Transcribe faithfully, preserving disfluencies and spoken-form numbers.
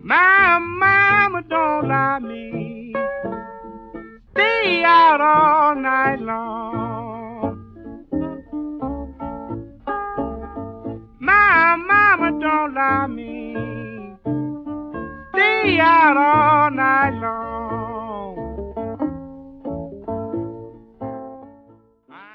My mama don't lie me. Stay out all night long. My mama don't lie me. Stay out all night long.